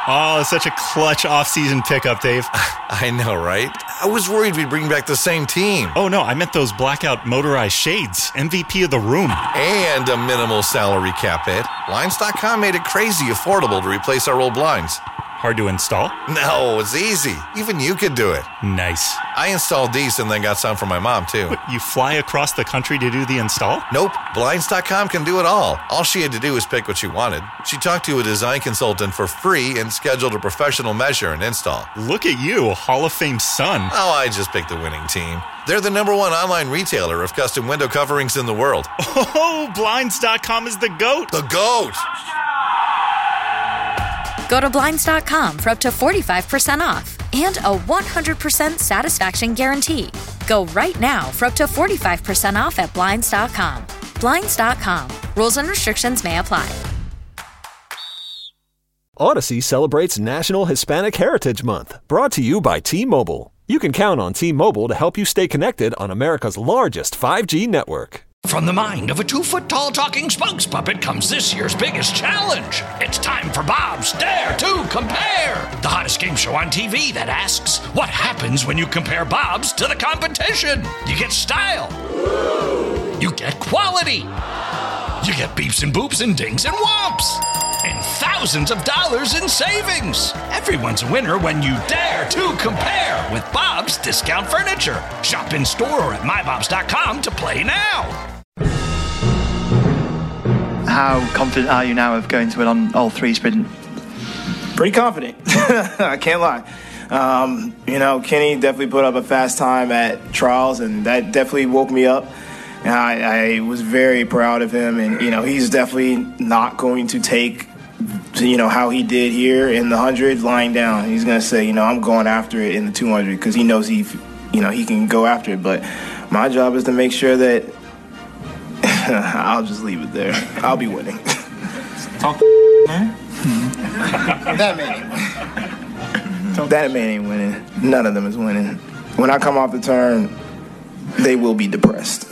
Oh, such a clutch off-season pickup, Dave. I know, right? I was worried we'd bring back the same team. Oh, no, I meant those blackout motorized shades. MVP of the room. And a minimal salary cap hit. Blinds.com made it crazy affordable to replace our old blinds. Hard to install? No, it's easy. Even you could do it. Nice. I installed these and then got some for my mom, too. But you fly across the country to do the install? Nope. Blinds.com can do it all. All she had to do was pick what she wanted. She talked to a design consultant for free and scheduled a professional measure and install. Look at you, Hall of Fame son. Oh, I just picked the winning team. They're the #1 online retailer of custom window coverings in the world. Oh, Blinds.com is the GOAT. The GOAT! Go to Blinds.com for up to 45% off and a 100% satisfaction guarantee. Go right now for up to 45% off at Blinds.com. Blinds.com. Rules and restrictions may apply. Odyssey celebrates National Hispanic Heritage Month, brought to you by T-Mobile. You can count on T-Mobile to help you stay connected on America's largest 5G network. From the mind of a 2-foot-tall talking spokes puppet comes this year's biggest challenge. It's time for Bob's Dare to Compare, the hottest game show on TV that asks, what happens when you compare Bob's to the competition? You get style. You get quality. You get beeps and boops and dings and whomps. And thousands of dollars in savings. Everyone's a winner when you dare to compare with Bob's Discount Furniture. Shop in store or at mybobs.com to play now. How confident are you now of going to win on all 3 sprint? Pretty confident. I can't lie. Kenny definitely put up a fast time at trials, and that definitely woke me up. And I was very proud of him, and he's definitely not going to take how he did here in the 100 lying down. He's going to say, I'm going after it in the 200 because he knows he can go after it. But my job is to make sure that I'll just leave it there. I'll be winning. Talk man. That man ain't winning. None of them is winning. When I come off the turn, they will be depressed.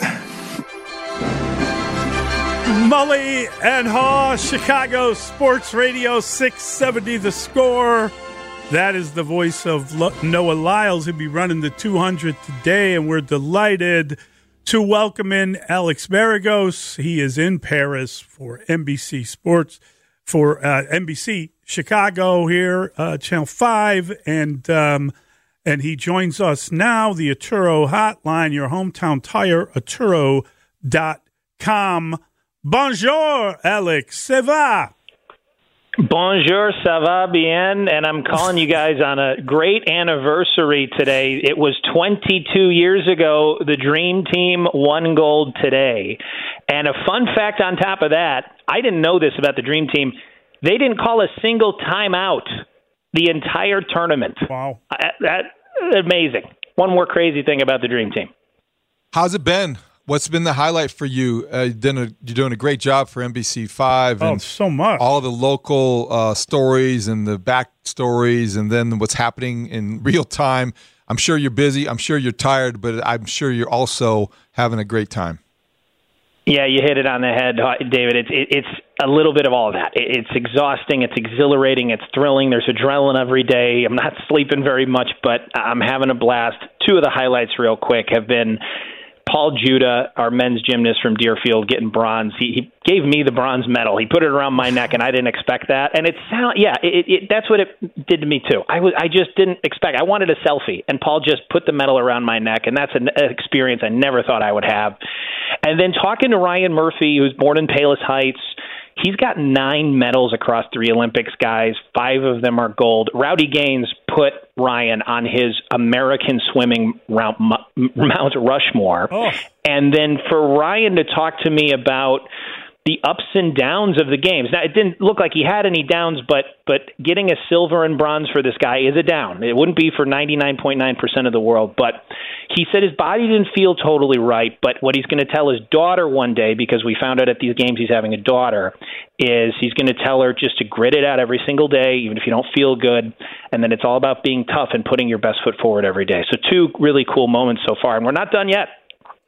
Mully and Haw, Chicago Sports Radio 670 The Score. That is the voice of Noah Lyles. He'll be running the 200 today, and we're delighted to welcome in Alex Maragos. He is in Paris for NBC Sports, for NBC Chicago here, Channel 5, and he joins us now, the Arturo Hotline, your hometown tire, Arturo.com. Bonjour, Alex. Ça va? Bonjour, ça va bien, and I'm calling you guys on a great anniversary today. It was 22 years ago the Dream Team won gold today. And a fun fact on top of that, I didn't know this about the Dream Team. They didn't call a single timeout the entire tournament. Wow. That's amazing. One more crazy thing about the Dream Team. How's it been? What's been the highlight for you? You're doing a great job for NBC5. And so much. All of the local stories and the back stories, and then what's happening in real time. I'm sure you're busy. I'm sure you're tired, but I'm sure you're also having a great time. Yeah, you hit it on the head, David. It's a little bit of all of that. It's exhausting. It's exhilarating. It's thrilling. There's adrenaline every day. I'm not sleeping very much, but I'm having a blast. 2 of the highlights real quick have been Paul Judah, our men's gymnast from Deerfield, getting bronze. He gave me the bronze medal. He put it around my neck, and I didn't expect that. And that's what it did to me too. I just didn't expect. I wanted a selfie, and Paul just put the medal around my neck, and that's an experience I never thought I would have. And then talking to Ryan Murphy, who's born in Palos Heights. He's got 9 medals across 3 Olympics, guys. 5 of them are gold. Rowdy Gaines put Ryan on his American swimming Mount Rushmore. Oh. And then for Ryan to talk to me about the ups and downs of the games. Now, it didn't look like he had any downs, but getting a silver and bronze for this guy is a down. It wouldn't be for 99.9% of the world, but he said his body didn't feel totally right, but what he's going to tell his daughter one day, because we found out at these games he's having a daughter, is he's going to tell her just to grit it out every single day, even if you don't feel good, and then it's all about being tough and putting your best foot forward every day. So 2 really cool moments so far, and we're not done yet.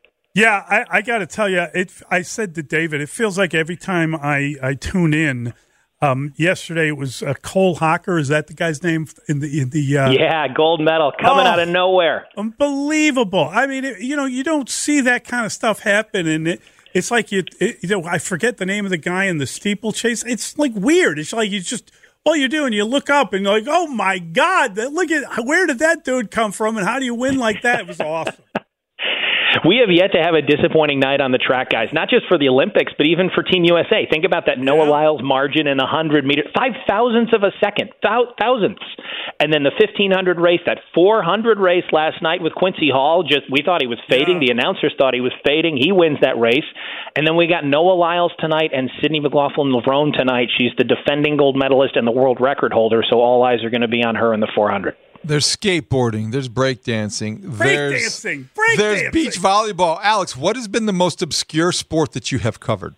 Yeah, I got to tell you, I said to David, it feels like every time I tune in, Yesterday it was Cole Hocker. Is that the guy's name in the? Yeah, gold medal coming out of nowhere. Unbelievable. I mean, you don't see that kind of stuff happen, and it's like I forget the name of the guy in the steeplechase. It's like weird. It's like all you do and you look up and you're like, oh my God, look at where did that dude come from, and how do you win like that? It was awesome. We have yet to have a disappointing night on the track, guys, not just for the Olympics, but even for Team USA. Think about that Noah Lyles margin in the 100 meter, 5,000ths of a second, thousandths. And then the 1,500 race, that 400 race last night with Quincy Hall, we thought he was fading. The announcers thought he was fading. He wins that race. And then we got Noah Lyles tonight and Sydney McLaughlin-Levrone tonight. She's the defending gold medalist and the world record holder, so all eyes are going to be on her in the 400. There's skateboarding. There's breakdancing. There's beach volleyball. Alex, what has been the most obscure sport that you have covered?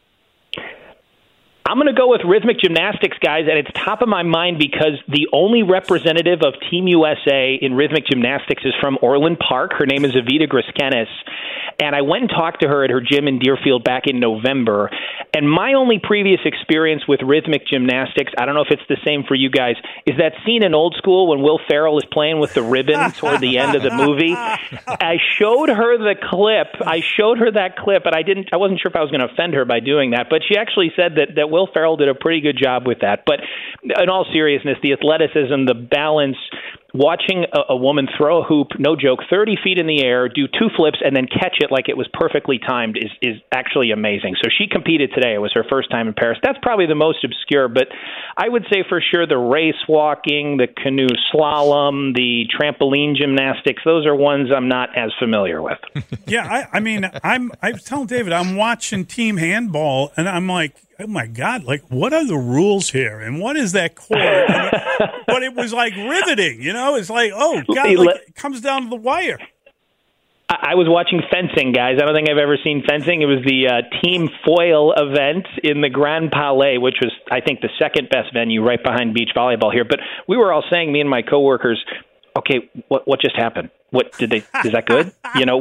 I'm going to go with rhythmic gymnastics, guys, and it's top of my mind because the only representative of Team USA in rhythmic gymnastics is from Orland Park. Her name is Evita Griskenis, and I went and talked to her at her gym in Deerfield back in November. And my only previous experience with rhythmic gymnastics, I don't know if it's the same for you guys, is that scene in Old School when Will Ferrell is playing with the ribbon toward the end of the movie. I showed her the clip. I showed her that clip, and I wasn't sure if I was going to offend her by doing that, but she actually said that Will Ferrell did a pretty good job with that. But in all seriousness, the athleticism, the balance, watching a woman throw a hoop, no joke, 30 feet in the air, do 2 flips, and then catch it like it was perfectly timed is actually amazing. So she competed today. It was her first time in Paris. That's probably the most obscure, but I would say for sure the race walking, the canoe slalom, the trampoline gymnastics, those are ones I'm not as familiar with. Yeah, I mean, I was telling David, I'm watching team handball, and I'm like, oh my God, like, what are the rules here? And what is that court? But it was like riveting, It's like, oh, God, it comes down to the wire. I was watching fencing, guys. I don't think I've ever seen fencing. It was the team foil event in the Grand Palais, which was, I think, the second best venue right behind beach volleyball here. But we were all saying, me and my coworkers, okay, what just happened? Is that good?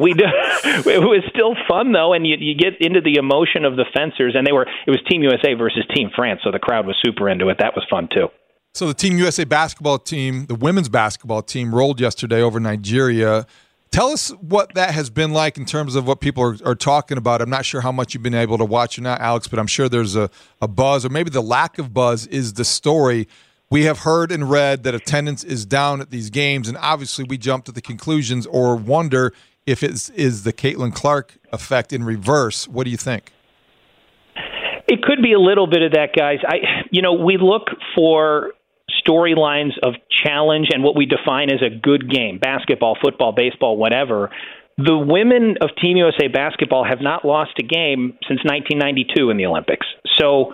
It was still fun though, and you get into the emotion of the fencers, and it was Team USA versus Team France, so the crowd was super into it. That was fun too. So the Team USA basketball team, the women's basketball team, rolled yesterday over Nigeria. Tell us what that has been like in terms of what people are talking about. I'm not sure how much you've been able to watch or not, Alex, but I'm sure there's a buzz, or maybe the lack of buzz is the story. We have heard and read that attendance is down at these games, and obviously we jump to the conclusions or wonder if it is the Caitlin Clark effect in reverse. What do you think? It could be a little bit of that, guys. We look for storylines of challenge and what we define as a good game, basketball, football, baseball, whatever. The women of Team USA basketball have not lost a game since 1992 in the Olympics. So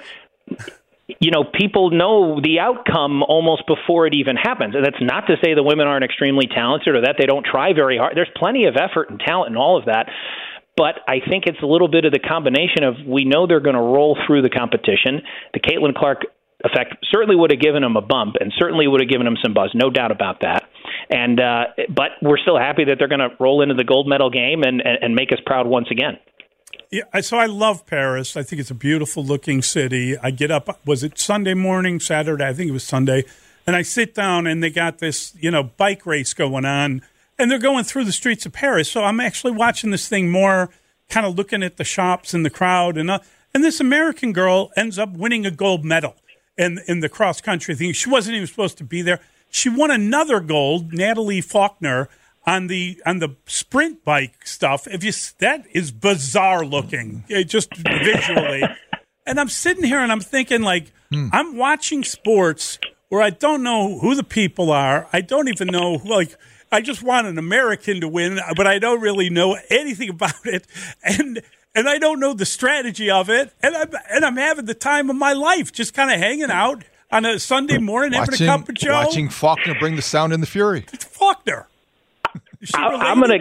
people know the outcome almost before it even happens. And that's not to say the women aren't extremely talented or that they don't try very hard. There's plenty of effort and talent and all of that. But I think it's a little bit of the combination of we know they're going to roll through the competition. The Caitlin Clark effect certainly would have given them a bump and certainly would have given them some buzz, no doubt about that. And but we're still happy that they're going to roll into the gold medal game and make us proud once again. Yeah, so I love Paris. I think it's a beautiful-looking city. I get up, was it Sunday morning, Saturday? I think it was Sunday. And I sit down, and they got this, bike race going on, and they're going through the streets of Paris. So I'm actually watching this thing more, kind of looking at the shops and the crowd. And this American girl ends up winning a gold medal in the cross-country thing. She wasn't even supposed to be there. She won another gold, Natalie Faulkner, on the sprint bike stuff. That is bizarre looking, just visually. And I'm sitting here and I'm thinking, I'm watching sports where I don't know who the people are. I don't even know, I just want an American to win, but I don't really know anything about it. And I don't know the strategy of it. And I'm having the time of my life, just kind of hanging out on a Sunday morning, having a cup of Joe. Watching Faulkner bring the sound and the fury. It's Faulkner. I'm gonna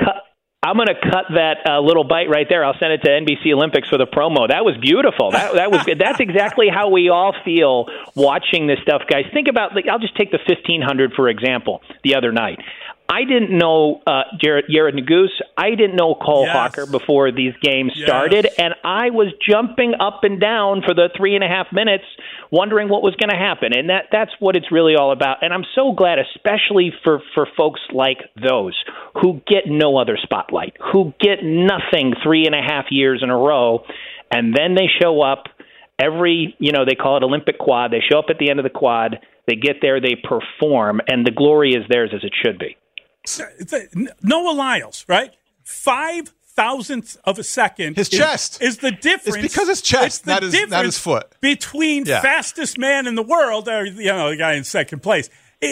cut that little bite right there. I'll send it to NBC Olympics for the promo. That was beautiful. That was good. That's exactly how we all feel watching this stuff, guys. Think about, I'll just take the 1500 for example. The other night, I didn't know Jared Naguse. I didn't know Cole Hawker before these games started, and I was jumping up and down for the 3.5 minutes wondering what was going to happen, and that's what it's really all about. And I'm so glad, especially for folks like those who get no other spotlight, who get nothing 3.5 years in a row, and then they show up every, they call it Olympic quad. They show up at the end of the quad, they get there, they perform, and the glory is theirs as it should be. Noah Lyles, right? 5,000ths of a second. His chest is the difference. It's because his chest, not his foot. Between fastest man in the world, or the guy in second place.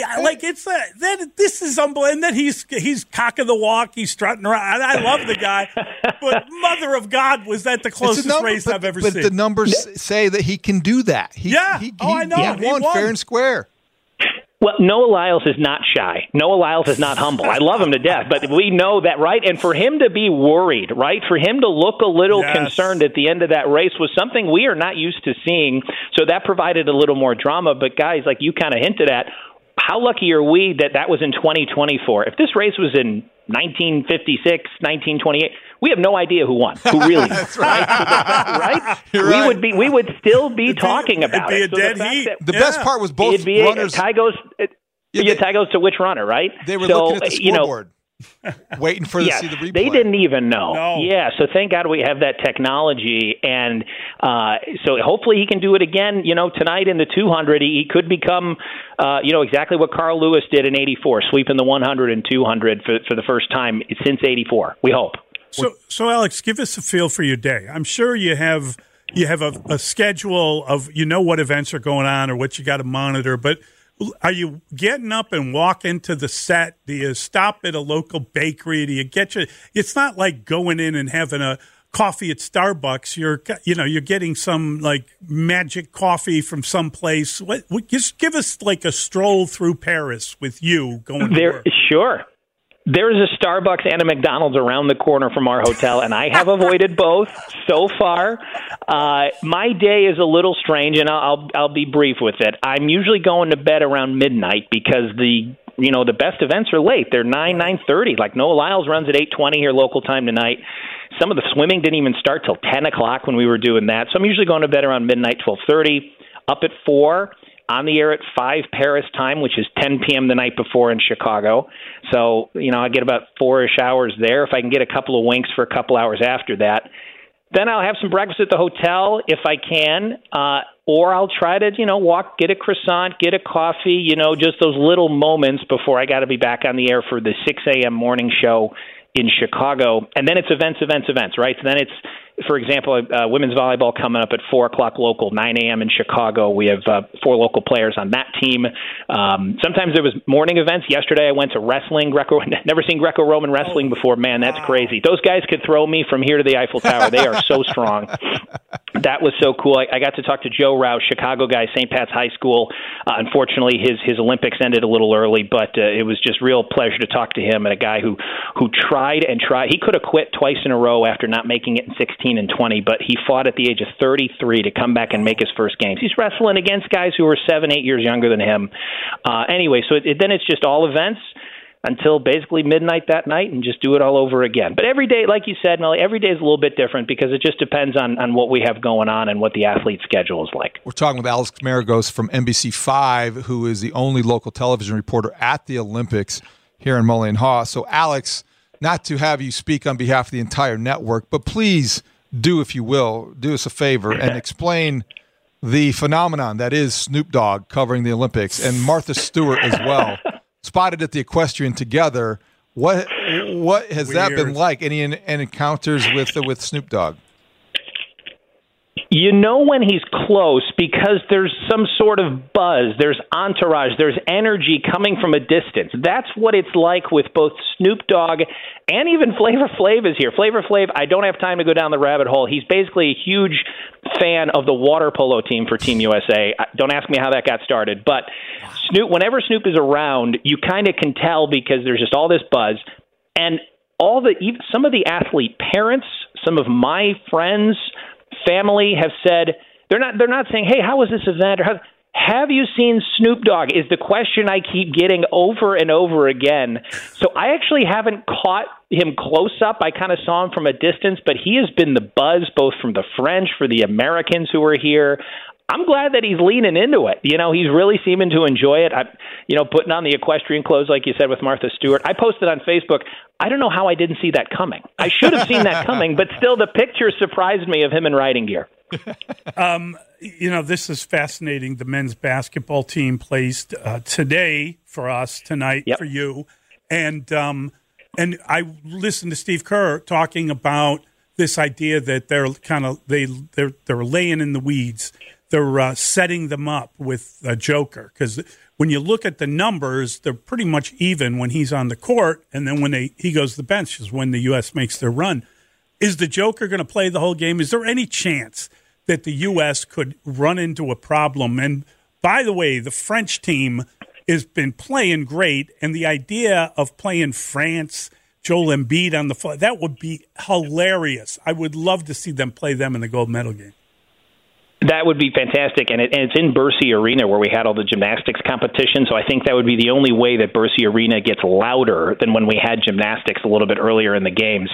This is unbelievable. And then he's cock of the walk. He's strutting around. I love the guy, but Mother of God, was that the closest race I've ever seen? But the numbers say that he can do that. I know. He won fair and square. Well, Noah Lyles is not shy. Noah Lyles is not humble. I love him to death, but we know that, right? And for him to be worried, right, for him to look a little concerned at the end of that race was something we are not used to seeing, so that provided a little more drama. But, guys, like you kind of hinted at, how lucky are we that was in 2024? If this race was in 1956, 1928, we have no idea who won, who really That's right. right? Right. We would still be talking about it. It'd be a dead heat. The best part was both runners. Tie goes to which runner, right? They were looking at the scoreboard, waiting to see the replay. They didn't even know. No. Yeah, so thank God we have that technology, and so hopefully he can do it again. Tonight in the 200, he could become, exactly what Carl Lewis did in '84, sweeping the 100 and 200 for the first time since '84. We hope. So Alex, give us a feel for your day. I'm sure you have a schedule of what events are going on or what you got to monitor, but are you getting up and walking to the set? Do you stop at a local bakery? Do you it's not like going in and having a coffee at Starbucks. You're getting some like magic coffee from someplace. Just give us like a stroll through Paris with you going to work. Sure. There is a Starbucks and a McDonald's around the corner from our hotel, and I have avoided both so far. My day is a little strange, and I'll be brief with it. I'm usually going to bed around midnight because the best events are late. They're 9:30. Like Noah Lyles runs at 8:20 here local time tonight. Some of the swimming didn't even start till 10 o'clock when we were doing that. So I'm usually going to bed around midnight, 12:30, up at 4. On the air at 5 Paris time, which is 10 p.m. the night before in Chicago. So, I get about 4-ish hours there. If I can get a couple of winks for a couple hours after that, then I'll have some breakfast at the hotel if I can, or I'll try to, walk, get a croissant, get a coffee, just those little moments before I got to be back on the air for the 6 a.m. morning show in Chicago. And then it's events, right? So then it's, for example, women's volleyball coming up at 4 o'clock local, 9 a.m. in Chicago. We have 4 local players on that team. Sometimes there was morning events. Yesterday I went to wrestling, never seen Greco-Roman wrestling before. Man, that's crazy. Those guys could throw me from here to the Eiffel Tower. They are so strong. That was so cool. I got to talk to Joe Rouse, Chicago guy, St. Pat's High School. Unfortunately, his Olympics ended a little early, but it was just real pleasure to talk to him, and a guy who tried and tried. He could have quit twice in a row after not making it in 16 and 20, but he fought at the age of 33 to come back and make his first games. He's wrestling against guys who are 7-8 years younger than him. Anyway, so then it's just all events until basically midnight that night and just do it all over again. But every day, like you said, Melly, every day is a little bit different because it just depends on what we have going on and what the athlete's schedule is like. We're talking with Alex Maragos from NBC5, who is the only local television reporter at the Olympics here in Mully and Haw. So, Alex, not to have you speak on behalf of the entire network, but please do, if you will, do us a favor and explain the phenomenon that is Snoop Dogg covering the Olympics and Martha Stewart as well, spotted at the equestrian together. What has that been like? Any encounters with Snoop Dogg? You know when he's close because there's some sort of buzz, there's entourage, there's energy coming from a distance. That's what it's like with both Snoop Dogg and even Flavor Flav is here. Flavor Flav, I don't have time to go down the rabbit hole. He's basically a huge fan of the water polo team for Team USA. Don't ask me how that got started. But whenever Snoop is around, you kind of can tell because there's just all this buzz. And some of the athlete parents, some of my friends, family have said they're not saying, "Hey, how was this event?" Or have you seen Snoop Dogg? Is the question I keep getting over and over again. So I actually haven't caught him close up. I kind of saw him from a distance, but he has been the buzz both from the French, for the Americans who are here. I'm glad that he's leaning into it. He's really seeming to enjoy it. Putting on the equestrian clothes, like you said, with Martha Stewart. I posted on Facebook, I don't know how I didn't see that coming. I should have seen that coming, but still the picture surprised me of him in riding gear. This is fascinating. The men's basketball team plays today for us, tonight for you. And I listened to Steve Kerr talking about this idea that they're laying in the weeds. They're setting them up with a joker, because when you look at the numbers, they're pretty much even when he's on the court, and then when he goes to the bench is when the U.S. makes their run. Is the joker going to play the whole game? Is there any chance that the U.S. could run into a problem? And by the way, the French team has been playing great, and the idea of playing France, Joel Embiid on the floor, that would be hilarious. I would love to see them play them in the gold medal game. That would be fantastic, and it's in Bercy Arena where we had all the gymnastics competition, so I think that would be the only way that Bercy Arena gets louder than when we had gymnastics a little bit earlier in the games.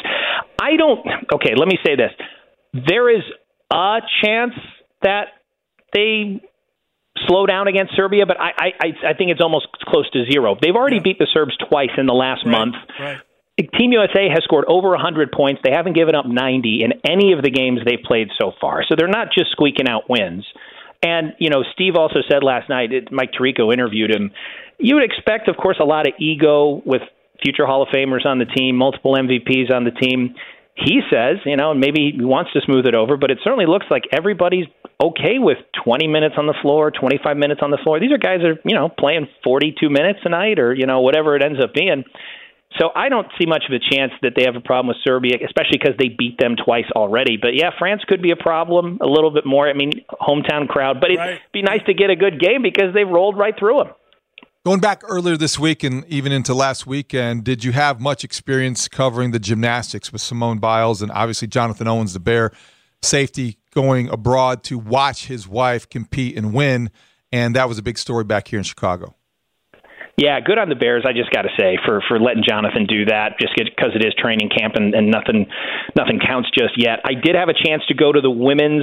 Okay, let me say this. There is a chance that they slow down against Serbia, but I think it's almost close to zero. They've already beat the Serbs twice in the last month. Right. Team USA has scored over 100 points. They haven't given up 90 in any of the games they've played so far. So they're not just squeaking out wins. And, Steve also said last night, Mike Tirico interviewed him, you would expect, of course, a lot of ego with future Hall of Famers on the team, multiple MVPs on the team. He says, maybe he wants to smooth it over, but it certainly looks like everybody's okay with 20 minutes on the floor, 25 minutes on the floor. These are guys that are, playing 42 minutes a night or, whatever it ends up being. So I don't see much of a chance that they have a problem with Serbia, especially because they beat them twice already. But, yeah, France could be a problem a little bit more. I mean, hometown crowd. But it'd be nice to get a good game because they rolled right through them. Going back earlier this week and even into last weekend, did you have much experience covering the gymnastics with Simone Biles and obviously Jonathan Owens, the Bear safety, going abroad to watch his wife compete and win? And that was a big story back here in Chicago. Yeah, good on the Bears, I just got to say, for letting Jonathan do that, just because it is training camp and nothing counts just yet. I did have a chance to go to the women's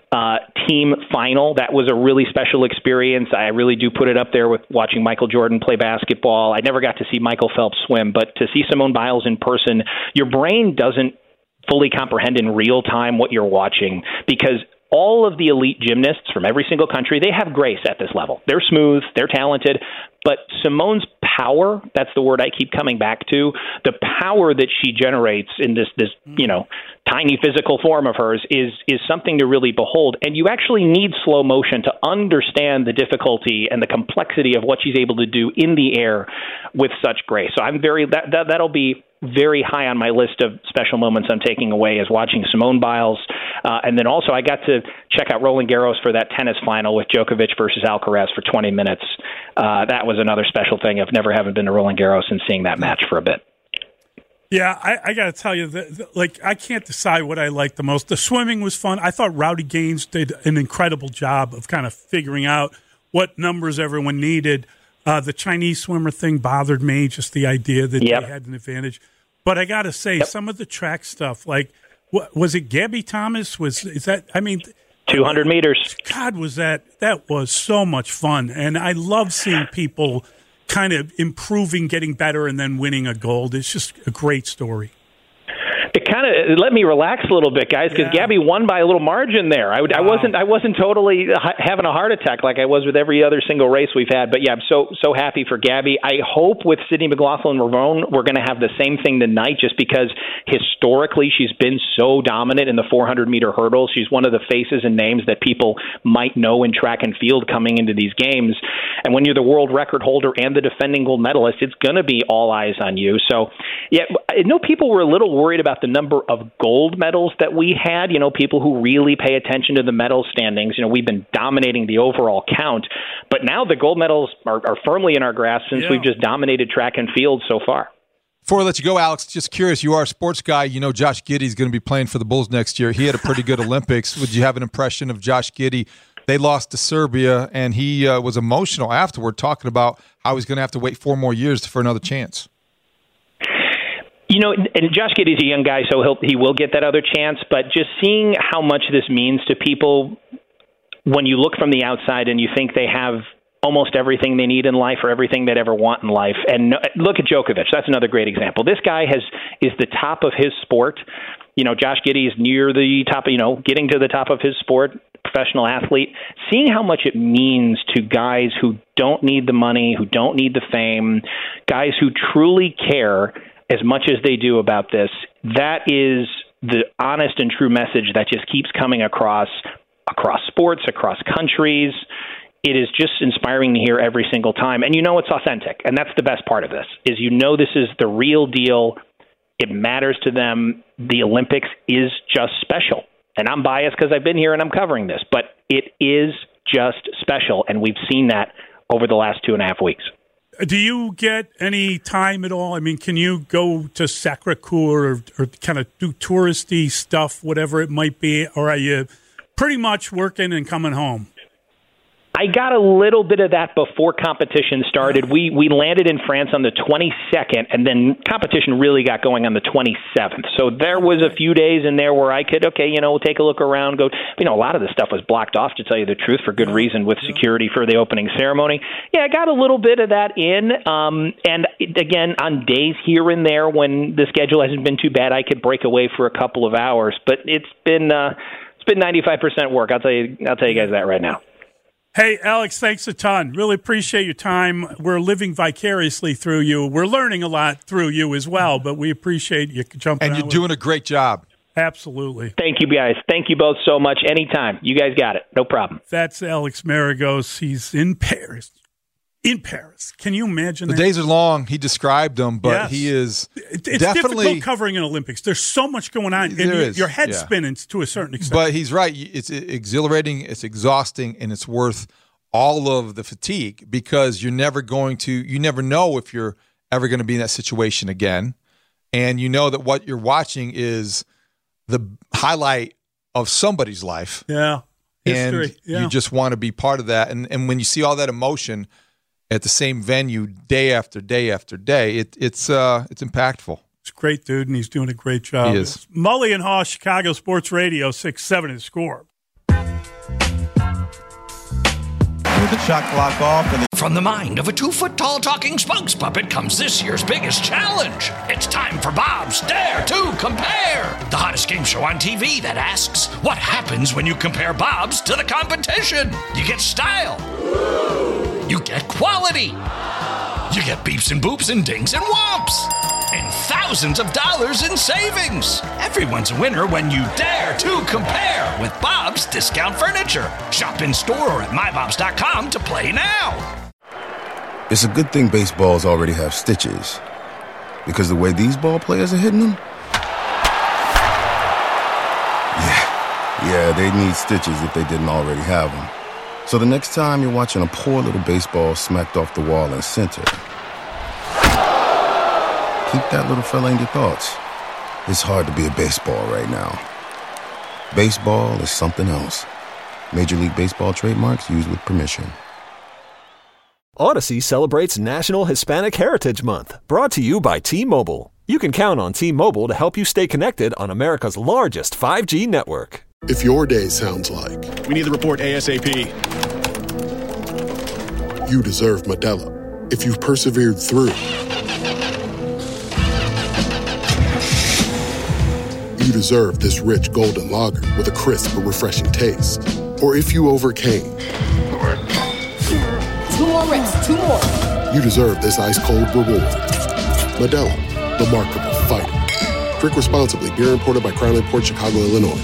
team final. That was a really special experience. I really do put it up there with watching Michael Jordan play basketball. I never got to see Michael Phelps swim, but to see Simone Biles in person, your brain doesn't fully comprehend in real time what you're watching, because all of the elite gymnasts from every single country, they have grace at this level. They're smooth, they're talented, but Simone's power, that's the word I keep coming back to, the power that she generates in this tiny physical form of hers is something to really behold. And you actually need slow motion to understand the difficulty and the complexity of what she's able to do in the air with such grace. So that'll be very high on my list of special moments I'm taking away, is watching Simone Biles. And then also I got to check out Roland Garros for that tennis final with Djokovic versus Alcaraz for 20 minutes. That was another special thing. I've never haven't been to Roland Garros and seeing that match for a bit. Yeah, I got to tell you, I can't decide what I like the most. The swimming was fun. I thought Rowdy Gaines did an incredible job of kind of figuring out what numbers everyone needed. The Chinese swimmer thing bothered me, just the idea that they had an advantage. But I got to say, some of the track stuff, like, was it Gabby Thomas? 200 meters. God, that was so much fun. And I love seeing people kind of improving, getting better, and then winning a gold. It's just a great story. It kind of let me relax a little bit, guys, because Gabby won by a little margin there. I wasn't totally having a heart attack like I was with every other single race we've had. But yeah, I'm so happy for Gabby. I hope with Sydney McLaughlin-Ravone we're going to have the same thing tonight, just because historically she's been so dominant in the 400-meter hurdles. She's one of the faces and names that people might know in track and field coming into these games. And when you're the world record holder and the defending gold medalist, it's going to be all eyes on you. So yeah, I know people were a little worried about the number of gold medals that we had, people who really pay attention to the medal standings. We've been dominating the overall count, but now the gold medals are firmly in our grasp since we've just dominated track and field so far. Before I let you go, Alex, just curious, you are a sports guy. Josh Giddey's going to be playing for the Bulls next year. He had a pretty good Olympics. Would you have an impression of Josh Giddey They lost to Serbia, and he was emotional afterward, talking about how he's going to have to wait 4 more years for another chance. You know, and Josh Giddey's a young guy, so he will get that other chance. But just seeing how much this means to people when you look from the outside and you think they have almost everything they need in life or everything they'd ever want in life. And look at Djokovic. That's another great example. This guy is the top of his sport. You know, Josh Giddey is near the top, getting to the top of his sport, professional athlete. Seeing how much it means to guys who don't need the money, who don't need the fame, guys who truly care as much as they do about this, that is the honest and true message that just keeps coming across sports, across countries. It is just inspiring to hear every single time. And it's authentic. And that's the best part of this, is this is the real deal. It matters to them. The Olympics is just special. And I'm biased because I've been here and I'm covering this, but it is just special. And we've seen that over the last 2.5 weeks. Do you get any time at all? I mean, can you go to Sacré-Cœur or kind of do touristy stuff, whatever it might be, or are you pretty much working and coming home? I got a little bit of that before competition started. We landed in France on the 22nd, and then competition really got going on the 27th. So there was a few days in there where I could, take a look around, go. A lot of the stuff was blocked off, to tell you the truth, for good reason, with security for the opening ceremony. Yeah, I got a little bit of that in. And again, on days here and there when the schedule hasn't been too bad, I could break away for a couple of hours. But it's been 95% work. I'll tell you guys that right now. Hey, Alex, thanks a ton. Really appreciate your time. We're living vicariously through you. We're learning a lot through you as well, but we appreciate you jumping on. And you're doing a great job. Absolutely. Thank you, guys. Thank you both so much. Anytime. You guys got it. No problem. That's Alex Maragos. He's in Paris. Can you imagine that? The days are long. He described them, but yes. He is it's definitely difficult covering an Olympics. There's so much going on, and your head's spinning to a certain extent. But he's right. It's exhilarating, it's exhausting, and it's worth all of the fatigue, because you never know if you're ever going to be in that situation again. And you know that what you're watching is the highlight of somebody's life. Yeah. History. And you just want to be part of that. And when you see all that emotion at the same venue day after day after day, it's impactful. It's a great dude, and he's doing a great job. He is. Mully and Haw, Chicago Sports Radio, 6-7 The Score. The shot clock off. From the mind of a 2-foot-tall talking Spunks puppet comes this year's biggest challenge. It's time for Bob's Dare to Compare, the hottest game show on TV that asks, what happens when you compare Bob's to the competition? You get style. You get quality. You get beeps and boops and dings and whomps. And thousands of dollars in savings. Everyone's a winner when you dare to compare with Bob's Discount Furniture. Shop in store or at mybobs.com to play now. It's a good thing baseballs already have stitches, because the way these ball players are hitting them, yeah, they need stitches if they didn't already have them. So the next time you're watching a poor little baseball smacked off the wall in center, keep that little fella in your thoughts. It's hard to be a baseball right now. Baseball is something else. Major League Baseball trademarks used with permission. Odyssey celebrates National Hispanic Heritage Month, brought to you by T-Mobile. You can count on T-Mobile to help you stay connected on America's largest 5G network. If your day sounds like, we need the report ASAP, you deserve Modelo. If you've persevered through, you deserve this rich golden lager with a crisp but refreshing taste. Or if you overcame, 2 more reps, 2 more. You deserve this ice-cold reward. Modelo, the Remarkable Fighter. Drink responsibly. Beer imported by Crown Imports, Chicago, Illinois.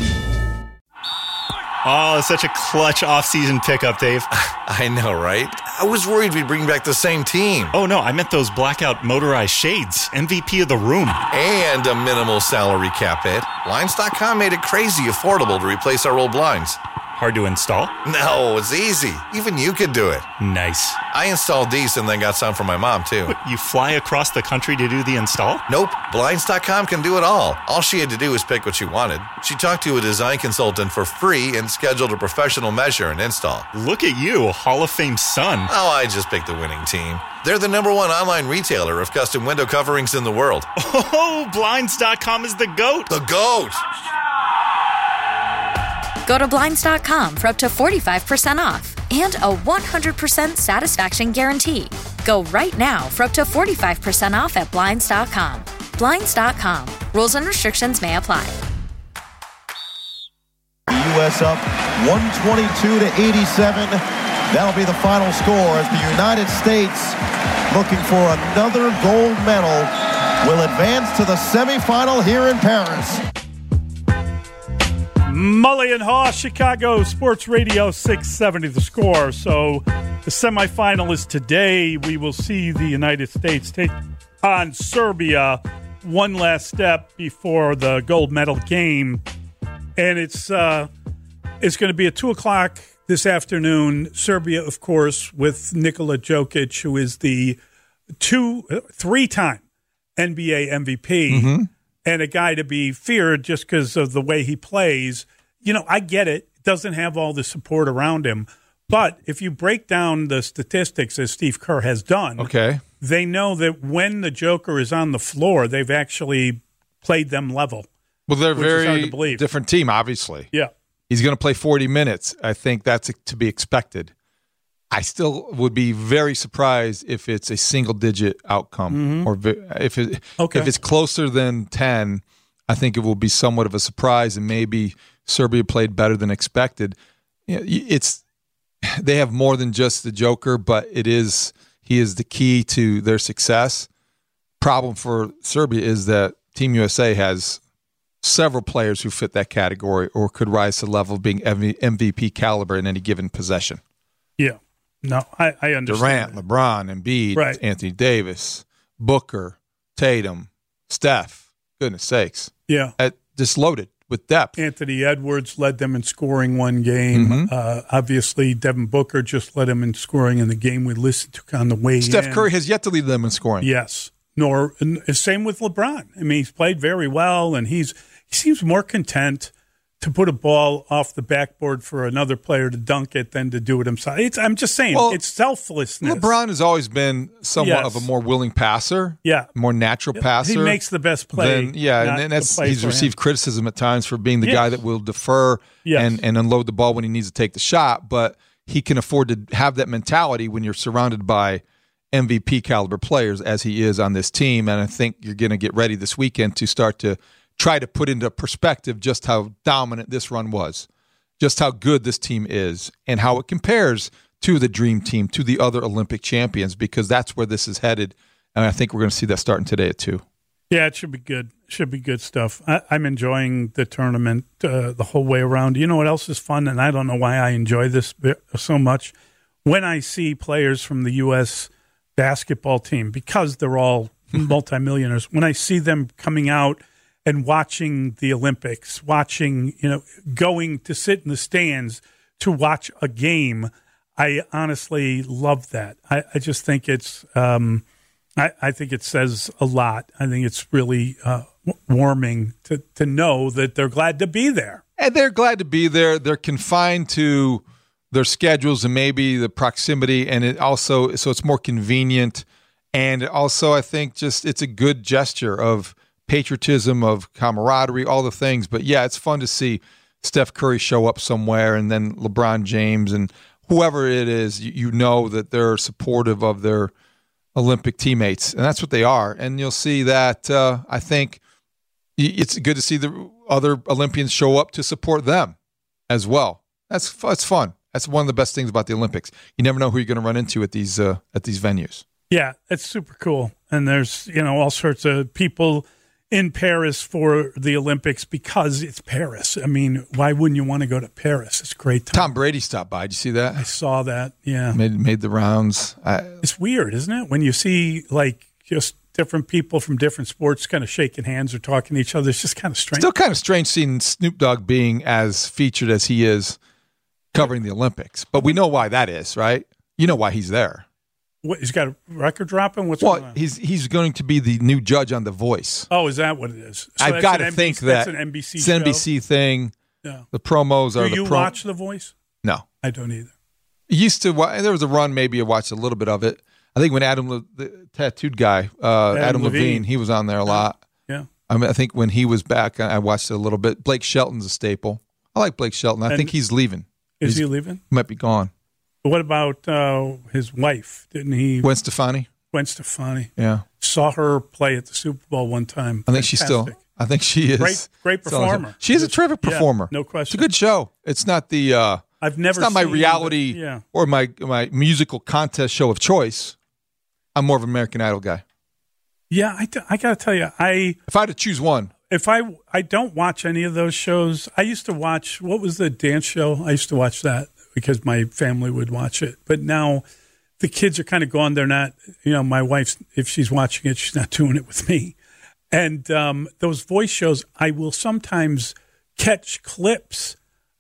Oh, it's such a clutch off-season pickup, Dave. I know, right? I was worried we'd bring back the same team. Oh, no, I meant those blackout motorized shades. MVP of the room. And a minimal salary cap hit. Blinds.com made it crazy affordable to replace our old blinds. Hard to install? No, it's easy. Even you could do it. Nice. I installed these and then got some for my mom, too. What, you fly across the country to do the install? Nope. Blinds.com can do it all. All she had to do was pick what she wanted. She talked to a design consultant for free and scheduled a professional measure and install. Look at you, Hall of Fame son. Oh, I just picked the winning team. They're the #1 online retailer of custom window coverings in the world. Oh, Blinds.com is the GOAT. The GOAT! Go to Blinds.com for up to 45% off and a 100% satisfaction guarantee. Go right now for up to 45% off at Blinds.com. Blinds.com. Rules and restrictions may apply. The U.S. up 122-87. That'll be the final score as the United States, looking for another gold medal, will advance to the semifinal here in Paris. Mully and Haw, Chicago Sports Radio 670 The Score. So the semifinal is today. We will see the United States take on Serbia one last step before the gold medal game. And it's going to be at 2 o'clock this afternoon. Serbia, of course, with Nikola Jokic, who is the 3-time NBA MVP. And a guy to be feared just because of the way he plays. You know, I get it. Doesn't have all the support around him. But if you break down the statistics, as Steve Kerr has done, they know that when the Joker is on the floor, they've actually played them level. Well, they're a very different team, obviously. Yeah. He's going to play 40 minutes. I think that's to be expected. I still would be very surprised if it's a single-digit outcome, or if it's closer than 10. I think it will be somewhat of a surprise, and maybe Serbia played better than expected. They have more than just the Joker, but he is the key to their success. Problem for Serbia is that Team USA has several players who fit that category or could rise to the level of being MVP caliber in any given possession. Yeah. No, I understand. Durant, LeBron, Embiid, Anthony Davis, Booker, Tatum, Steph. Goodness sakes. Yeah. Just loaded with depth. Anthony Edwards led them in scoring one game. Obviously, Devin Booker just led them in scoring in the game we listened to on the way in. Steph Curry has yet to lead them in scoring. Yes. Same with LeBron. I mean, he's played very well, and he seems more content to put a ball off the backboard for another player to dunk it than to do it himself. I'm just saying, it's selflessness. LeBron has always been somewhat of a more willing passer, more natural passer. He makes the best play. And he's received criticism at times for being the guy that will defer and unload the ball when he needs to take the shot, but he can afford to have that mentality when you're surrounded by MVP caliber players, as he is on this team, and I think you're going to get ready this weekend to start to try to put into perspective just how dominant this run was, just how good this team is, and how it compares to the Dream Team, to the other Olympic champions, because that's where this is headed. And I think we're going to see that starting today at 2. Yeah, it should be good. Should be good stuff. I'm enjoying the tournament the whole way around. You know what else is fun? And I don't know why I enjoy this so much. When I see players from the U.S. basketball team, because they're all multimillionaires, when I see them coming out and watching the Olympics, going to sit in the stands to watch a game, I honestly love that. I just think it's, I think it says a lot. I think it's really warming to know that they're glad to be there. And they're glad to be there. They're confined to their schedules and maybe the proximity, and it also, so it's more convenient. And also, I think just it's a good gesture of patriotism, of camaraderie, all the things. But yeah, it's fun to see Steph Curry show up somewhere, and then LeBron James and whoever it is, you know that they're supportive of their Olympic teammates, and that's what they are. And you'll see that I think it's good to see the other Olympians show up to support them as well. That's fun. That's one of the best things about the Olympics. You never know who you're going to run into at these venues. Yeah, it's super cool. And there's all sorts of people in Paris for the Olympics because it's Paris. I mean, why wouldn't you want to go to Paris? It's great. Tom Brady stopped by. Did you see that? I saw that. Yeah, made the rounds. It's weird, isn't it? When you see just different people from different sports kind of shaking hands or talking to each other, it's just kind of strange. Still kind of strange seeing Snoop Dogg being as featured as he is covering the Olympics. But we know why that is, right? You know why he's there. What, he's got a record dropping? What's going on? He's going to be the new judge on The Voice. Oh, is that what it is? So I've got to think that that's an NBC it's show? an NBC thing. Yeah. The promos are Do you watch The Voice? No. I don't either. Used to. There was a run, maybe I watched a little bit of it. I think when the tattooed guy, Adam Levine, he was on there a lot. Yeah. I think when he was back, I watched it a little bit. Blake Shelton's a staple. I like Blake Shelton. I think he's leaving. Is he leaving? Might be gone. What about his wife? Didn't he? Gwen Stefani. Gwen Stefani. Yeah. Saw her play at the Super Bowl one time. I think she's still. I think she is. Great performer. She is a terrific performer. Yeah, no question. It's a good show. It's not the. I've never. It's not my seen reality or my musical contest show of choice. I'm more of an American Idol guy. Yeah, I got to tell you, if I had to choose one, if I don't watch any of those shows. I used to watch, what was the dance show? I used to watch that because my family would watch it. But now the kids are kind of gone. They're not, my wife, if she's watching it, she's not doing it with me. And those voice shows, I will sometimes catch clips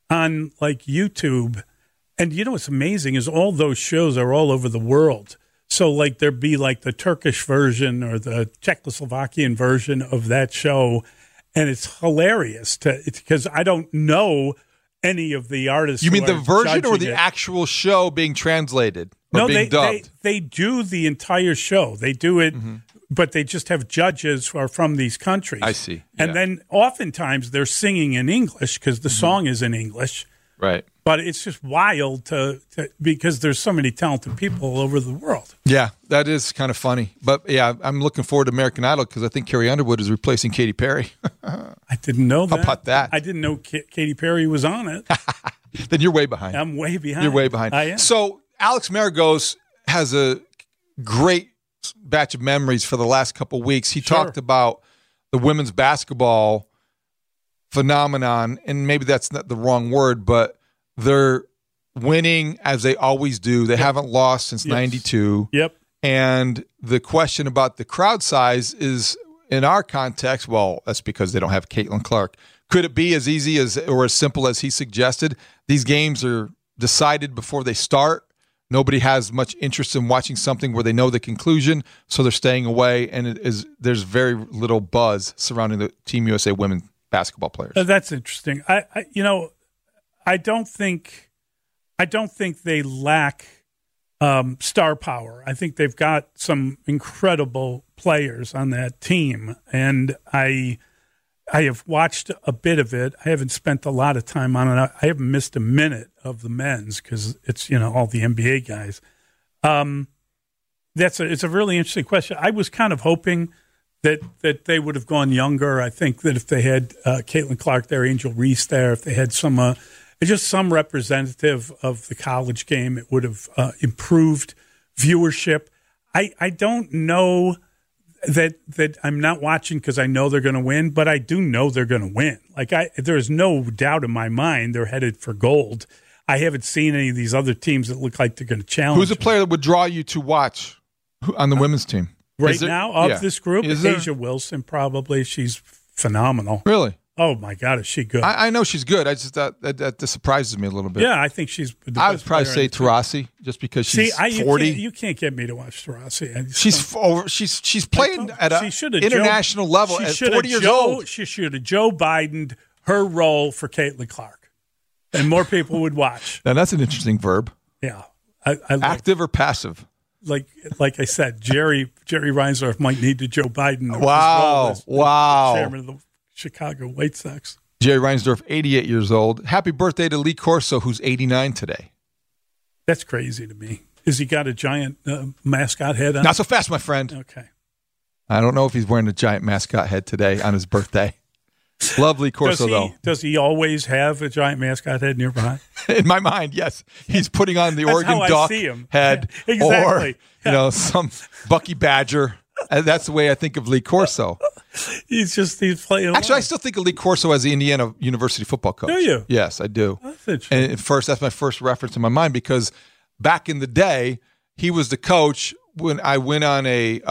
on like YouTube. And what's amazing is all those shows are all over the world. So like there'd be like the Turkish version or the Czechoslovakian version of that show. And it's hilarious because I don't know any of the artists. You mean the version or the actual show being translated or being dubbed? They do the entire show. They do it, but they just have judges who are from these countries. I see. And then oftentimes they're singing in English because the song is in English. Right. But it's just wild to because there's so many talented people all over the world. Yeah, that is kind of funny. But yeah, I'm looking forward to American Idol because I think Carrie Underwood is replacing Katy Perry. I didn't know that. How about that? I didn't know Katy Perry was on it. Then you're way behind. I'm way behind. You're way behind. I am. So Alex Maragos has a great batch of memories for the last couple of weeks. He talked about the women's basketball phenomenon, and maybe that's not the wrong word, but they're winning as they always do. They haven't lost since 92. Yep. And the question about the crowd size is, in our context, well, that's because they don't have Caitlin Clark. Could it be as easy as or as simple as he suggested? These games are decided before they start. Nobody has much interest in watching something where they know the conclusion, so they're staying away, and there's very little buzz surrounding the Team USA women basketball players. That's interesting. I don't think they lack star power. I think they've got some incredible players on that team, and I have watched a bit of it. I haven't spent a lot of time on it. I haven't missed a minute of the men's because it's all the NBA guys. It's a really interesting question. I was kind of hoping that they would have gone younger. I think that if they had Caitlin Clark there, Angel Reese there, if they had some just some representative of the college game, it would have improved viewership. I don't know that I'm not watching because I know they're going to win, but I do know they're going to win. There is no doubt in my mind they're headed for gold. I haven't seen any of these other teams that look like they're going to challenge. Who's a player that would draw you to watch on the women's team? Right now, this group, Asia Wilson probably. She's phenomenal. Really? Oh, my God, is she good? I know she's good. I just that surprises me a little bit. Yeah, I think she's the I best would probably player say Taurasi just because she's 40. You can't get me to watch Taurasi. She's playing at an international level at 40 years old. She should have Joe Biden'd her role for Caitlin Clark, and more people would watch. Now, that's an interesting verb. Yeah. Active or passive? Like I said, Jerry Reinsdorf might need to Joe Biden. Wow. Chairman of the Chicago White Sox. Jerry Reinsdorf, 88 years old. Happy birthday to Lee Corso, who's 89 today. That's crazy to me. Has he got a giant mascot head on? Not so fast, my friend. Okay. I don't know if he's wearing a giant mascot head today on his birthday. Love Lee Corso, though. Does he always have a giant mascot head nearby? In my mind, yes. He's putting on the Oregon Duck head exactly. or some Bucky Badger. That's the way I think of Lee Corso. He's playing. Actually, I still think of Lee Corso as the Indiana University football coach. Do you? Yes, I do. That's interesting. And that's my first reference in my mind because back in the day, he was the coach when I went on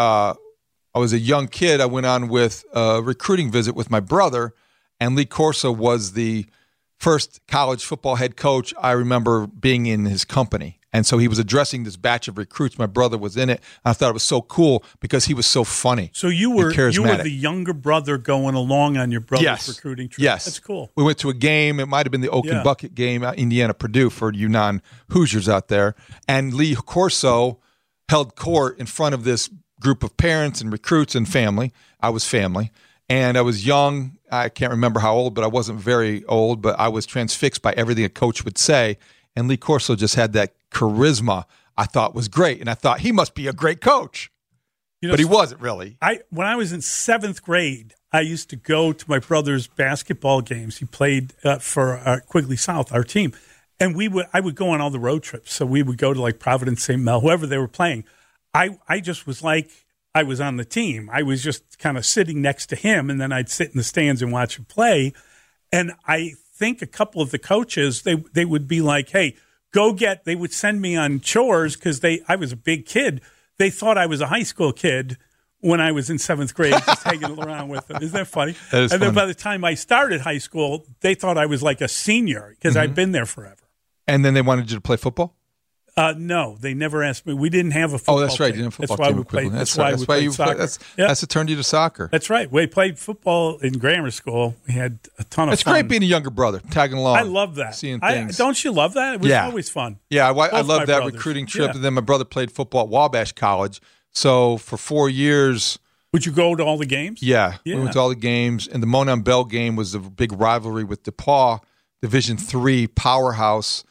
I was a young kid. I went on with a recruiting visit with my brother, and Lee Corso was the first college football head coach, I remember being in his company. And so he was addressing this batch of recruits. My brother was in it. I thought it was so cool because he was so funny. So you were charismatic. the younger brother going along on your brother's recruiting trip. Yes. That's cool. We went to a game. It might have been the Oak and Bucket game, Indiana-Purdue, for you non-Hoosiers out there. And Lee Corso held court in front of this group of parents and recruits and family. I was family. And I was young. I can't remember how old, but I wasn't very old. But I was transfixed by everything a coach would say. And Lee Corso just had that charisma I thought was great. And I thought he must be a great coach. But he wasn't really. When I was in 7th grade, I used to go to my brother's basketball games. He played for Quigley South, our team. And I would go on all the road trips. So we would go to like Providence, St. Mel, whoever they were playing. I just was like I was on the team. I was just kind of sitting next to him, and then I'd sit in the stands and watch him play. And I think a couple of the coaches, they would be like, hey, they would send me on chores because I was a big kid. They thought I was a high school kid when I was in 7th grade, just hanging around with them. Isn't that funny? That is and then funny. by the time I started high school, they thought I was like a senior because I'd been there forever. And then they wanted you to play football? No, they never asked me. We didn't have a football Oh, that's right. team. You didn't have a That's football why team we at played. Quigley. That's why we played soccer. That's what turned you to soccer. That's right. We played football in grammar school. We had a ton of It's fun. great being a younger brother, tagging along. I love that. Seeing things. Don't you love that? It was always fun. Yeah, I Both love my that brothers. recruiting trip. Yeah. And then my brother played football at Wabash College. So for 4 years. Would you go to all the games? Yeah. We went to all the games. And the Monon Bell game was a big rivalry with DePauw, Division III powerhouse.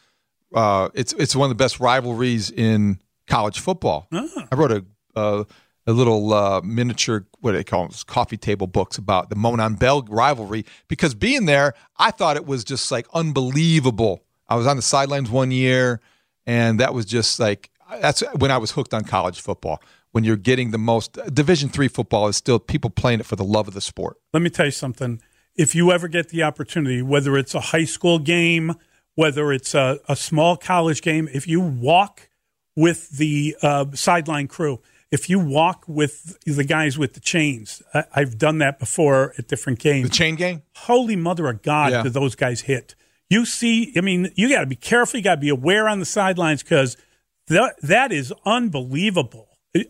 It's one of the best rivalries in college football. I wrote a little miniature, what do they call them, coffee table books about the Monon Bell rivalry because being there, I thought it was just like unbelievable. I was on the sidelines one year, and that was just like that's when I was hooked on college football. When you're getting the most Division III football is still people playing it for the love of the sport. Let me tell you something. If you ever get the opportunity, whether it's a high school game, whether it's a small college game, if you walk with the sideline crew, if you walk with the guys with the chains, I've done that before at different games. The chain gang? Holy mother of God, do those guys hit. You see, I mean, you got to be careful. You got to be aware on the sidelines because that is unbelievable.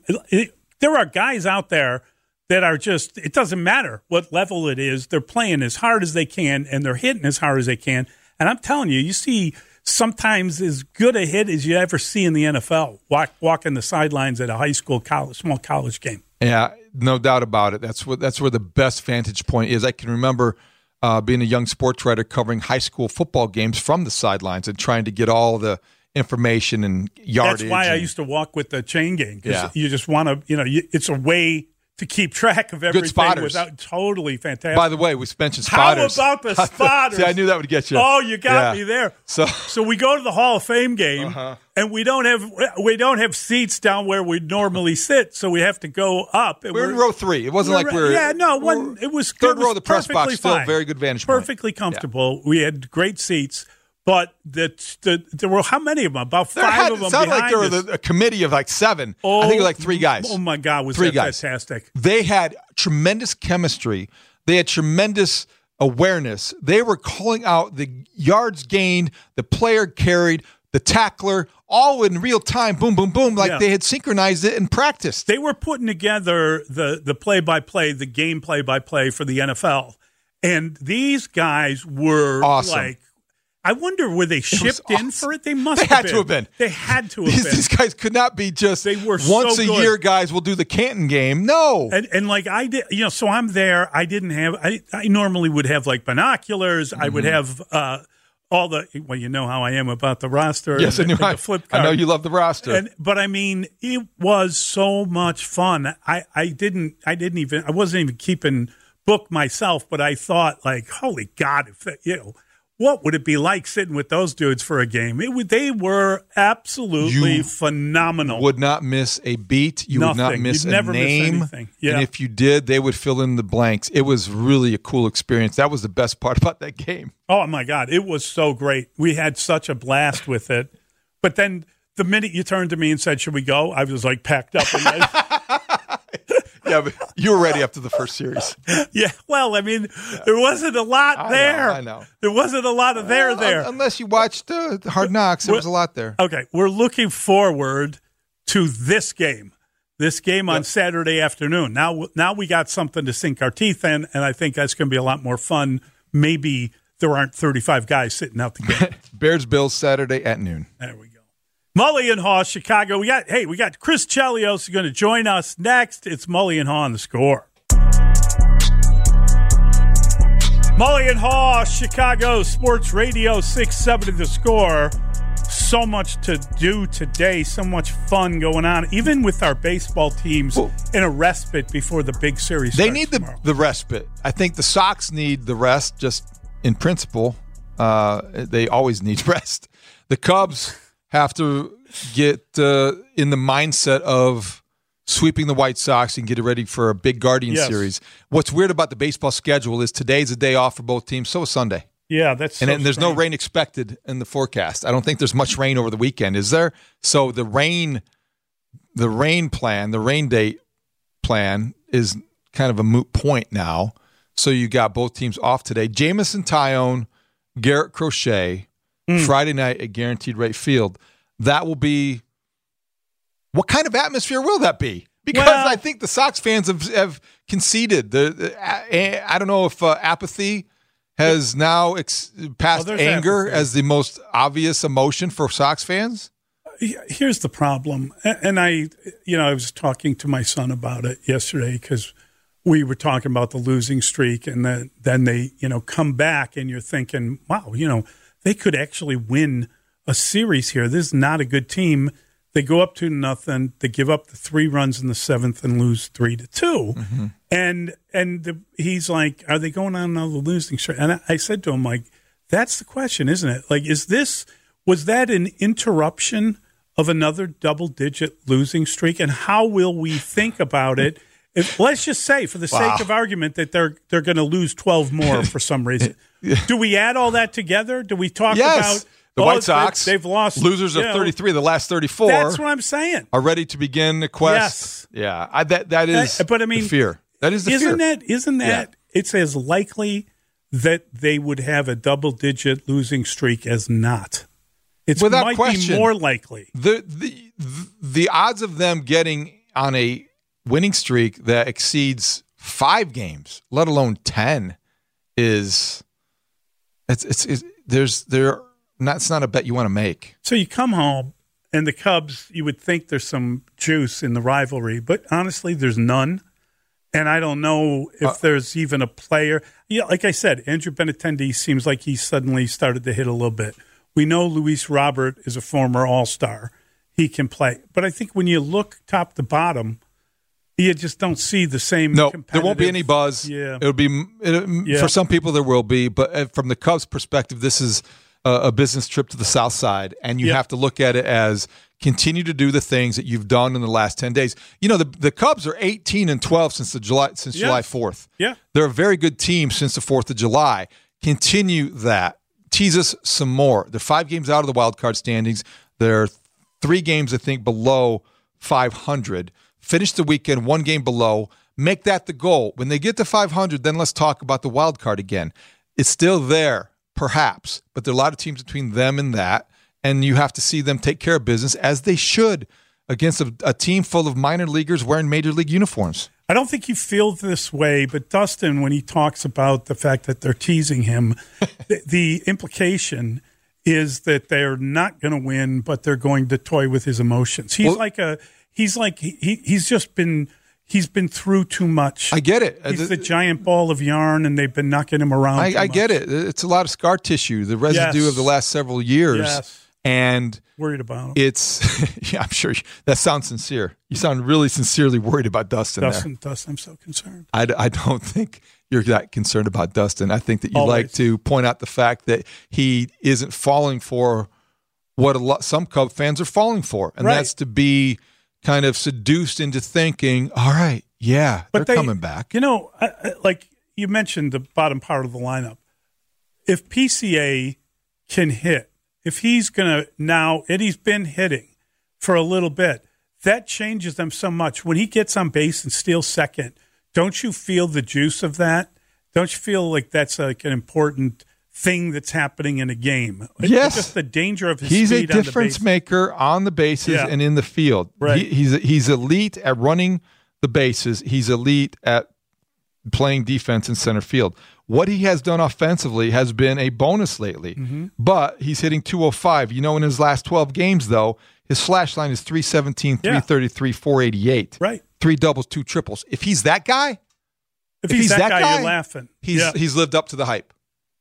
There are guys out there that are just, it doesn't matter what level it is. They're playing as hard as they can, and they're hitting as hard as they can. And I'm telling you, you see sometimes as good a hit as you ever see in the NFL, walking the sidelines at a high school, small college game. Yeah, no doubt about it. That's where the best vantage point is. I can remember being a young sports writer covering high school football games from the sidelines and trying to get all the information and yardage. That's why I used to walk with the chain gang because you just want to, it's a way to keep track of everything. Good spotters. Without totally fantastic. By the way, we mentioned spotters. How about the spotters? See, I knew that would get you. Oh, you got me there. So we go to the Hall of Fame game, and we don't have seats down where we normally sit, so we have to go up. We're in row 3. It wasn't like we're it was third row of the press box. Still fine. Very good vantage point. Perfectly comfortable. Yeah. We had great seats. But there were how many of them? About 5 of them. It sounded like there us. was a committee of like 7. I think it was like 3 guys. Oh my God, was 3 that guys. fantastic? They had tremendous chemistry. They had tremendous awareness. They were calling out the yards gained, the player carried, the tackler, all in real time. Boom, boom, boom. Like they had synchronized it and practiced. They were putting together the play-by-play, the game play-by-play for the NFL. And these guys were awesome. Like, I wonder were they shipped in for it? They must have to have been. They had to have been. These guys could not be just they were once so a good. year guys will do the Canton game. No. And like I did, so I'm there. I didn't have, I normally would have like binoculars. I would have all the, well, you know how I am about the roster. Yes, and the flip card. I know you love the roster. But I mean, it was so much fun. I wasn't even keeping book myself, but I thought like, holy God, what would it be like sitting with those dudes for a game? They were absolutely phenomenal. Would not miss a beat. You would not miss You'd never name. Miss anything. Yeah. And if you did, they would fill in the blanks. It was really a cool experience. That was the best part about that game. Oh, my God. It was so great. We had such a blast with it. But then the minute you turned to me and said, should we go? I was like packed up. Yeah, but you were ready after the first series. Yeah, well, I mean, there wasn't a lot there. I know. There wasn't a lot of there. Unless you watched Hard Knocks, there was a lot there. Okay, we're looking forward to this game. This game on Saturday afternoon. Now we got something to sink our teeth in, and I think that's going to be a lot more fun. Maybe there aren't 35 guys sitting out the game. Bears-Bills Saturday at noon. There we go. Mully and Haw, Chicago. We got Chris Chelios going to join us next. It's Mully and Haw on the Score. Mully and Haw, Chicago Sports Radio 670 The Score. So much to do today, so much fun going on, even with our baseball teams in a respite before the big series. They need the respite. I think the Sox need the rest, just in principle. They always need rest. The Cubs have to get in the mindset of sweeping the White Sox and get ready for a big Guardian series. What's weird about the baseball schedule is today's a day off for both teams, so is Sunday. Yeah, that's and there's no rain expected in the forecast. I don't think there's much rain over the weekend, is there? So the rain date plan is kind of a moot point now. So you got both teams off today. Jamison Tyone, Garrett Crochet, Friday night at Guaranteed Rate Field. That will be – what kind of atmosphere will that be? Because I think the Sox fans have conceded. I don't know if apathy – has now passed anger as the most obvious emotion for Sox fans? Here's the problem. And I was talking to my son about it yesterday because we were talking about the losing streak, and then they, come back and you're thinking, wow, they could actually win a series here. This is not a good team. They go up 2-0. They give up the 3 runs in the 7th and lose 3-2. Mm-hmm. And he's like, are they going on another losing streak? And I said to him, like, that's the question, isn't it? Like, was that an interruption of another double-digit losing streak? And how will we think about it? Let's just say, for the sake of argument, that they're going to lose 12 more for some reason. Do we add all that together? Do we talk about the White Sox? They've lost losers of 33. The last 34. That's what I'm saying. Are ready to begin the quest. Yes. Yeah. That is. But I mean, the fear. That is the fear. Isn't that? It's as likely that they would have a double-digit losing streak as not. It might be more likely. The odds of them getting on a winning streak that exceeds 5 games, let alone 10, is it's not a bet you want to make. So you come home, and the Cubs, you would think there's some juice in the rivalry, but honestly, there's none. And I don't know if there's even a player. Yeah, like I said, Andrew Benintendi seems like he suddenly started to hit a little bit. We know Luis Robert is a former All-Star. He can play. But I think when you look top to bottom, you just don't see the same. No, there won't be any buzz. Yeah. It'll be for some people there will be, but from the Cubs' perspective, this is a business trip to the South Side, and you have to look at it as continue to do the things that you've done in the last 10 days. The Cubs are 18-12 since July 4th. Yeah, they're a very good team since the 4th of July. Continue that. Tease us some more. They're 5 games out of the wild card standings. They're 3 games, I think, below 500. Finish the weekend 1 game below. Make that the goal. When they get to 500, then let's talk about the wild card again. It's still there, perhaps, but there are a lot of teams between them and that, and you have to see them take care of business, as they should, against a team full of minor leaguers wearing major league uniforms. I don't think you feel this way, but Dustin, when he talks about the fact that they're teasing him, the implication is that they're not going to win, but they're going to toy with his emotions. He's been through too much. I get it. He's the giant ball of yarn, and they've been knocking him around. I get it. It's a lot of scar tissue, the residue of the last several years. Yes. And worried about him. It's I'm sure that sounds sincere. You sound really sincerely worried about Dustin. Dustin, I'm so concerned. I don't think you're that concerned about Dustin. I think that you like to point out the fact that he isn't falling for what some Cub fans are falling for, and that's to be kind of seduced into thinking, all right, they're coming back. Like you mentioned the bottom part of the lineup. If PCA can hit, if he's going to now, and he's been hitting for a little bit, that changes them so much. When he gets on base and steals second, don't you feel the juice of that? Don't you feel like that's like an important thing that's happening in a game? Yes. Just the danger of his He's speed a difference maker on the bases and in the field. Right. He's elite at running the bases. He's elite at playing defense in center field. What he has done offensively has been a bonus lately, but he's hitting 205. You know, in his last 12 games, though, his slash line is 317, 333, 488. Right. 3 doubles, 2 triples. If he's that guy, if he's that guy, you're laughing. He's lived up to the hype.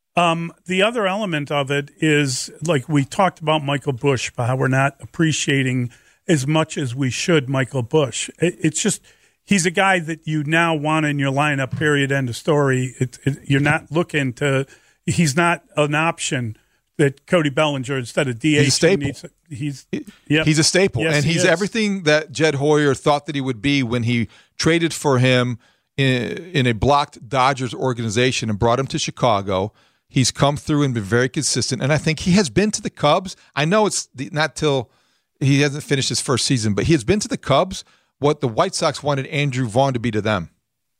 The other element of it is, like we talked about Michael Busch, about how we're not appreciating as much as we should Michael Busch. It's just he's a guy that you now want in your lineup, period, end of story. You're not looking to – he's not an option that Cody Bellinger, instead of DH, he's a staple. He's a staple, yes, and he's everything that Jed Hoyer thought that he would be when he traded for him in a blocked Dodgers organization and brought him to Chicago. He's come through and been very consistent, and I think he has been to the Cubs. I know it's not till he hasn't finished his first season, but he has been to the Cubs what the White Sox wanted Andrew Vaughn to be to them.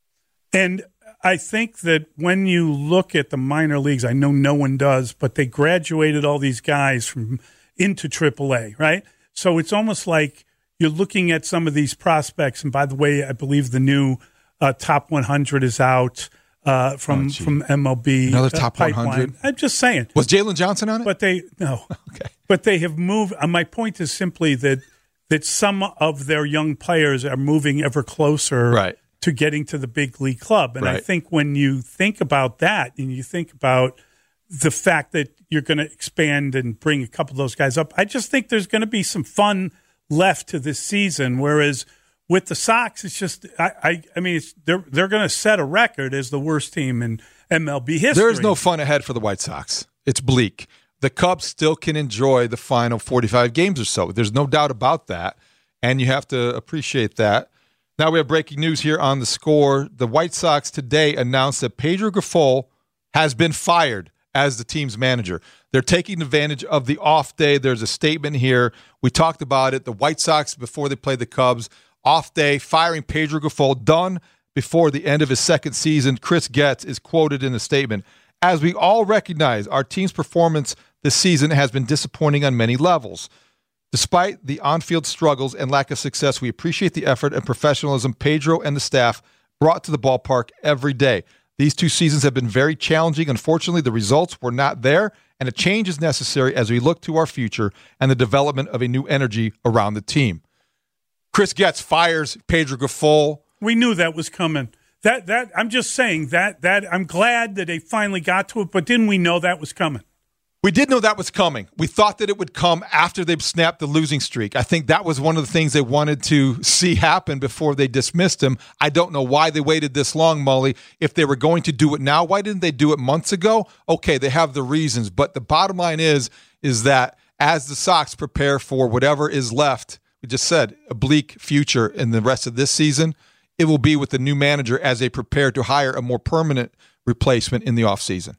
And I think that when you look at the minor leagues, I know no one does, but they graduated all these guys from into AAA, right? So it's almost like you're looking at some of these prospects. And by the way, I believe the new top 100 is out from MLB. Another top pipeline. 100? I'm just saying. Was Jalen Johnson on it? But no. Okay. But they have moved. My point is simply that some of their young players are moving ever closer to getting to the big league club. And I think when you think about that and you think about the fact that you're going to expand and bring a couple of those guys up, I just think there's going to be some fun left to this season. Whereas with the Sox, it's just, I mean, they're going to set a record as the worst team in MLB history. There's no fun ahead for the White Sox. It's bleak. The Cubs still can enjoy the final 45 games or so. There's no doubt about that, and you have to appreciate that. Now we have breaking news here on The Score. The White Sox today announced that Pedro Grifol has been fired as the team's manager. They're taking advantage of the off day. There's a statement here. We talked about it. The White Sox, before they played the Cubs, off day, firing Pedro Grifol, done before the end of his second season. Chris Getz is quoted in the statement, "As we all recognize, our team's performance this season has been disappointing on many levels. Despite the on-field struggles and lack of success, we appreciate the effort and professionalism Pedro and the staff brought to the ballpark every day. These 2 seasons have been very challenging. Unfortunately, the results were not there, and a change is necessary as we look to our future and the development of a new energy around the team." Chris Getz fires Pedro Grifol. We knew that was coming. That I'm just saying that I'm glad that they finally got to it, but didn't we know that was coming? We did know that was coming. We thought that it would come after they've snapped the losing streak. I think that was one of the things they wanted to see happen before they dismissed him. I don't know why they waited this long, Mully. If they were going to do it now, why didn't they do it months ago? Okay, they have the reasons. But the bottom line is that as the Sox prepare for whatever is left, we just said, a bleak future in the rest of this season, it will be with the new manager as they prepare to hire a more permanent replacement in the offseason.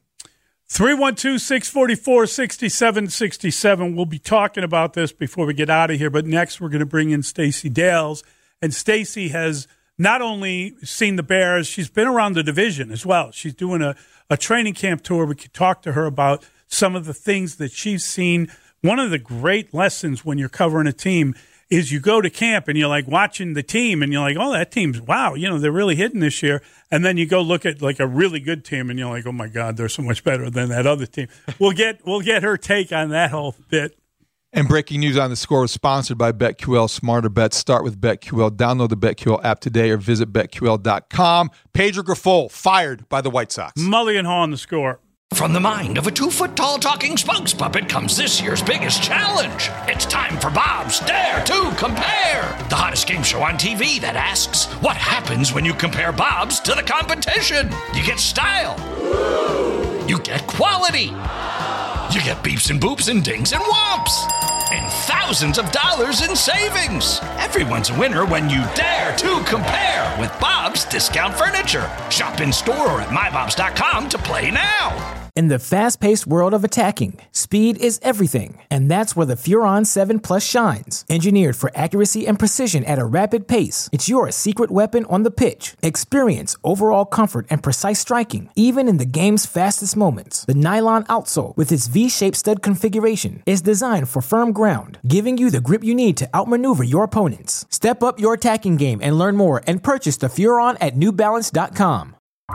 312-644-6767. We'll be talking about this before we get out of here, but next we're going to bring in Stacey Dales. And Stacey has not only seen the Bears, she's been around the division as well. She's doing a training camp tour. We could talk to her about some of the things that she's seen. One of the great lessons when you're covering a team is you go to camp and you're like watching the team and you're like, oh, that team's, wow, they're really hitting this year. And then you go look at like a really good team and you're like, oh my God, they're so much better than that other team. We'll get her take on that whole bit. And breaking news on The Score was sponsored by BetQL. Smarter bets start with BetQL. Download the BetQL app today or visit BetQL.com. Pedro Grifol fired by the White Sox. Mully and Haw on The Score. From the mind of a 2-foot-tall talking spokes puppet comes this year's biggest challenge. It's time for Bob's Dare to Compare, the hottest game show on TV that asks, what happens when you compare Bob's to the competition? You get style. You get quality. You get beeps and boops and dings and whomps. And thousands of dollars in savings. Everyone's a winner when you dare to compare with Bob's Discount Furniture. Shop in store or at mybobs.com to play now. In the fast-paced world of attacking, speed is everything, and that's where the Furon 7 Plus shines. Engineered for accuracy and precision at a rapid pace, it's your secret weapon on the pitch. Experience overall comfort and precise striking, even in the game's fastest moments. The nylon outsole, with its V-shaped stud configuration, is designed for firm ground, giving you the grip you need to outmaneuver your opponents. Step up your attacking game and learn more and purchase the Furon at NewBalance.com.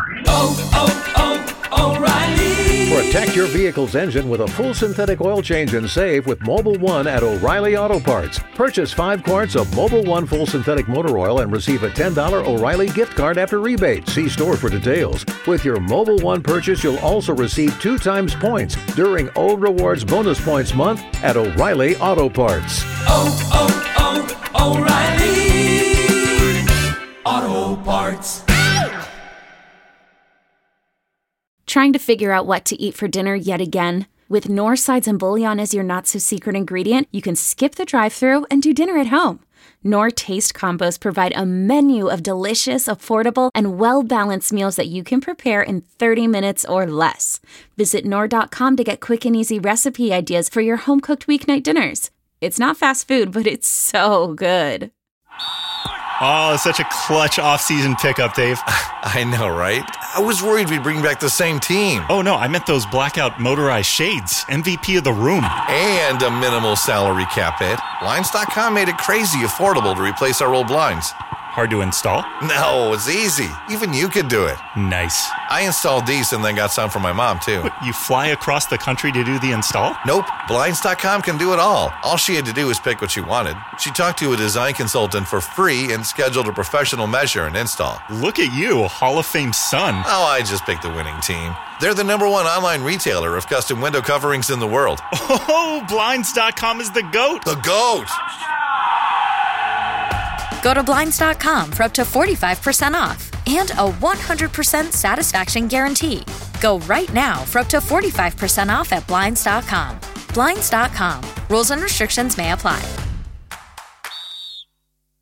O'Reilly. Protect your vehicle's engine with a full synthetic oil change and save with Mobil 1 at O'Reilly Auto Parts. Purchase 5 quarts of Mobil 1 full synthetic motor oil and receive a $10 O'Reilly gift card after rebate. See store for details. With your Mobil 1 purchase, you'll also receive 2 times points during O Rewards Bonus Points Month at O'Reilly Auto Parts. O'Reilly Auto Parts. Trying to figure out what to eat for dinner yet again? With Knorr sides and bouillon as your not-so-secret ingredient, you can skip the drive-thru and do dinner at home. Knorr Taste Combos provide a menu of delicious, affordable, and well-balanced meals that you can prepare in 30 minutes or less. Visit Knorr.com to get quick and easy recipe ideas for your home-cooked weeknight dinners. It's not fast food, but it's so good. Oh, such a clutch off-season pickup, Dave. I know, right? I was worried we'd bring back the same team. Oh, no, I meant those blackout motorized shades. MVP of the room. And a minimal salary cap hit. Blinds.com made it crazy affordable to replace our old blinds. Hard to install? No, it's easy. Even you could do it. Nice. I installed these and then got some for my mom, too. What, you fly across the country to do the install? Nope. Blinds.com can do it all. All she had to do was pick what she wanted. She talked to a design consultant for free and scheduled a professional measure and install. Look at you, a Hall of Fame son. Oh, I just picked the winning team. They're the #1 online retailer of custom window coverings in the world. Oh, Blinds.com is the GOAT. The GOAT! Go to Blinds.com for up to 45% off and a 100% satisfaction guarantee. Go right now for up to 45% off at Blinds.com. Blinds.com. Rules and restrictions may apply.